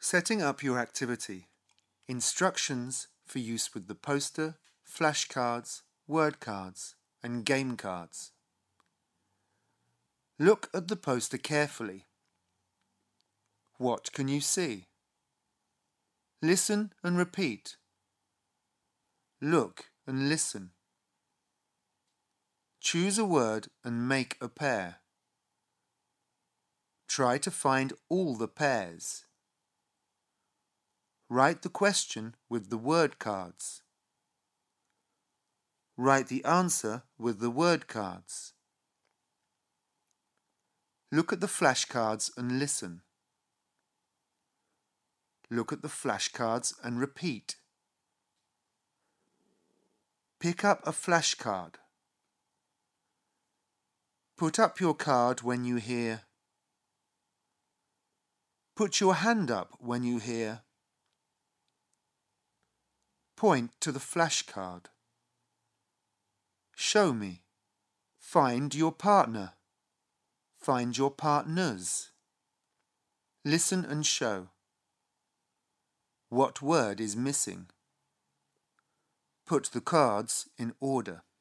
Setting up your activity. Instructions for use with the poster, flashcards, word cards and game cards. Look at the poster carefully. What can you see? Listen and repeat. Look and listen. Choose a word and make a pair. Try to find all the pairs. Write the question with the word cards. Write the answer with the word cards. Look at the flashcards and listen. Look at the flashcards and repeat. Pick up a flashcard. Put up your card when you hear. Put your hand up when you hear. Point to the flashcard. Show me. Find your partner. Find your partners. Listen and show. What word is missing? Put the cards in order.